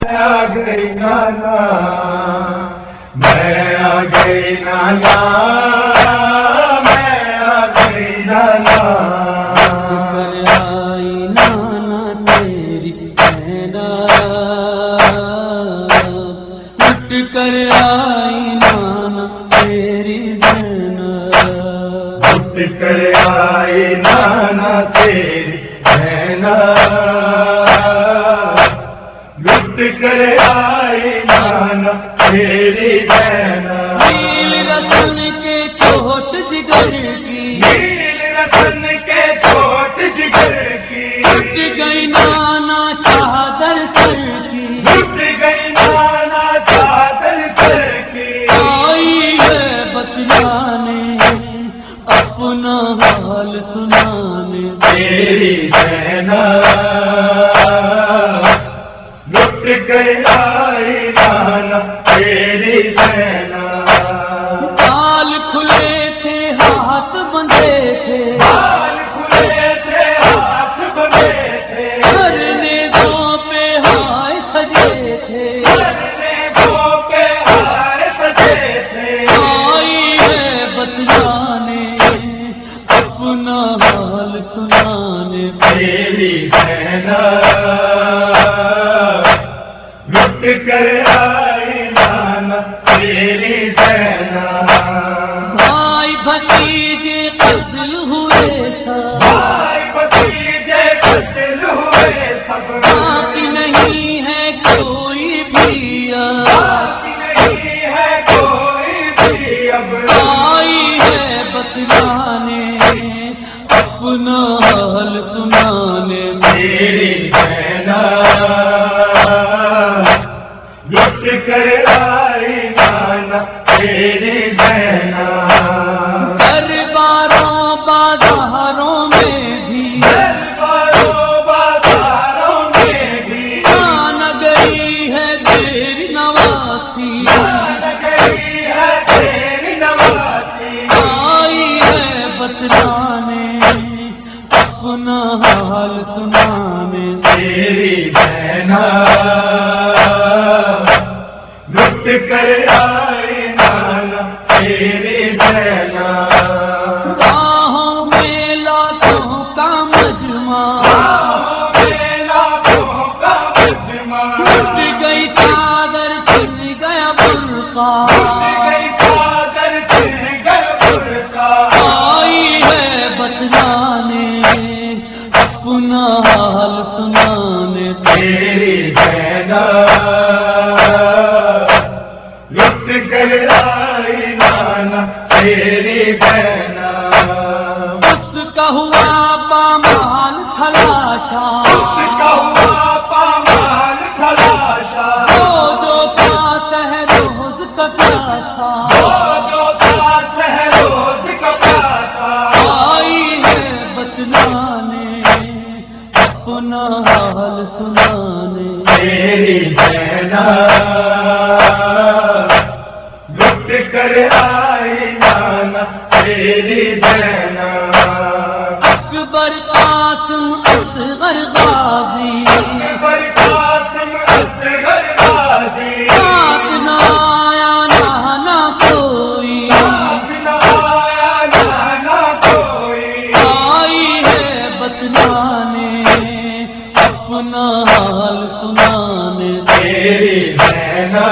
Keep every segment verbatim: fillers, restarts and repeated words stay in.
آ گئی نانا میں آ گئی نانا میں آ گئی نانا کر آئی نانا تیری بہنا اٹھ کر آئی نانا تیری بہنا اٹھ کر آئی نانا تیری بہنا لٹ کر آئی نانا تیری بہنا نیل رتن کے چوٹ جگر کی نیل رتن کے چوٹ جگر کی اٹھ گئی نانا چادر سر کی اٹھ گئی نانا چادر سر کی آئی ہے بتلانے اپنا حال سنانے تیری بہنا لٹ کر آئی نانا تیری بہنا بال کھلے تھے ہاتھ بندھے تھے بال کھلے تھے ہاتھ بندھے تھے کرنے دو پہ ہائے سجے تھے کرنے دو پہ ہائے سجے تھے آئی ہے بتلانے اپنا حال سنانے تیری بہنا لٹ کر آئی نانا تیری بہنا بھائی بھتیجے قتل ہوئے سب بھائی بھتیجے قتل ہوئے سب باقی نہیں ہے کوئی بھی باقی نہیں ہے کوئی بھی اب آئی ہے بتلانے اپنا حال سنانے تیری بہنا لٹ کر آئی نانا تیری بہنا درباروں بازاروں میں بھی درباروں بازاروں میں بھی جان گئی ہے تیری نواسی جان گئی ہے تیری نواسی آئی ہے بتلانے اپنا حال سنانے تیری بہنا لٹ کر آئی نانا تیری بہنا راہوں میں لاکھوں کا مجمع لاکھوں کا مجمع ٹوٹ گئی چادر چھن گیا برقع گئی چادر چھن گیا برقع آئی ہے بتلانے اپنا حال سنانے تیری بہنا لٹ کر آئی نانا تیری بہنا اس کا ہوا پامال تھلاشا اس کا ہوا پامال تھلاشا جو جو تھا سہروز کا پیاسا جو تھا سہروز کا پیاسا آئی ہے بتلانے اپنا حال سنانے تیری بہنا لٹ کر آئی نانا تیری بہنا اکبر قاسم اصغر غازی اکبر قاسم اصغر غازی ساتھ نہ آیا نانا کوئی ساتھ نہ آیا نانا کوئی آئی ہے بتلانے اپنا حال سنانے تیری بہنا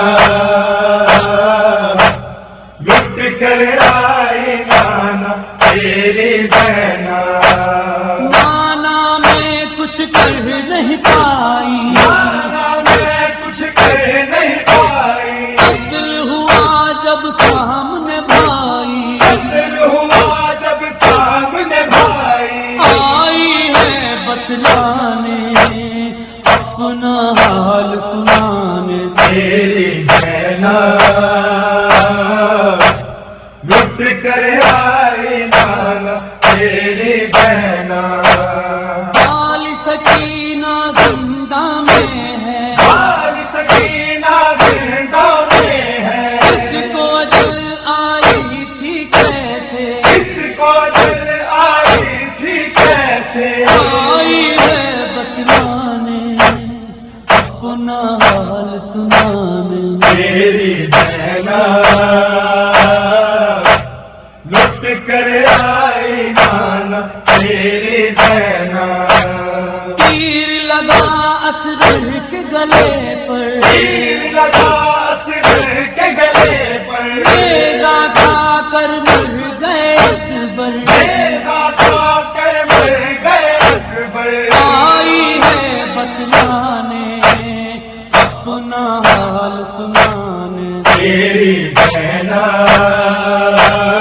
لٹ کر آئی نانا تیری بہنا نانا میں کچھ کر نہیں پائی نانا میں کچھ کر نہیں پائی قتل ہوا جب سامنے بھائی قتل ہوا جب سامنے بھائی آئی ہے بتلانے اپنا حال سنانے تیری بہنا لٹ کر آئی نانا تیری بہنا بال سکینہ زندہ میں ہے بال سکینہ زندہ میں ہے اس کو اجل آئی تھی کیسے اس کو جل آئی تھی کیسے آئی ہے بتلانے اپنا حال حال سنانے میری زینب لٹ کر آئی نانا میری زینب تیر لگا اسرر کے گلے پر تیر لگا اسرر کے گلے پر میرا کھا کر مر گئے اکبر میرا کھا کر مر گئے اکبر آئی ہے بتلانے اپنا حال سنانے میری زینب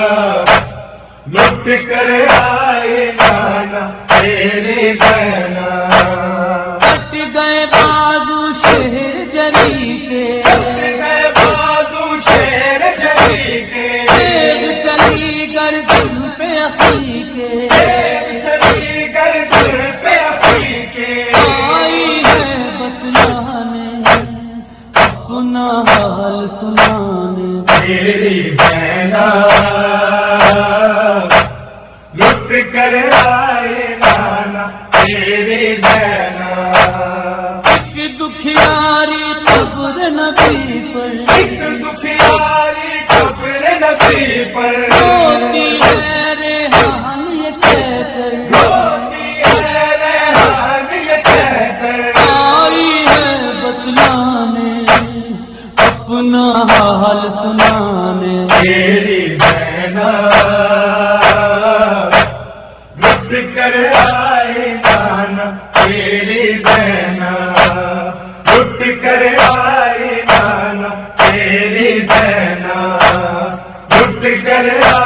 لٹ کر آئے نانا میری زینب کٹ گئے بازو شہر جری کے گئے بازو شیر جلی کے تیز چلی گردن پہ اخی کے چلی گردن پہ اپنی کے آئی ہے بتلانے اپنا حال سنانے میری زینب لٹ کر آئے نانا میری زینب ایک دکھیاری قبر نبی پر ایک دکھیاری قبر نبی پر روتی ہے ریحان یہ کہہ کر روتی ہے ریحان یہ کہہ کر آئی ہے بتلانے اپنا حال سنانے میری زینب لٹ کر آئے نانا میری زینب لٹ کر آئے نانا میری زینب لٹ کر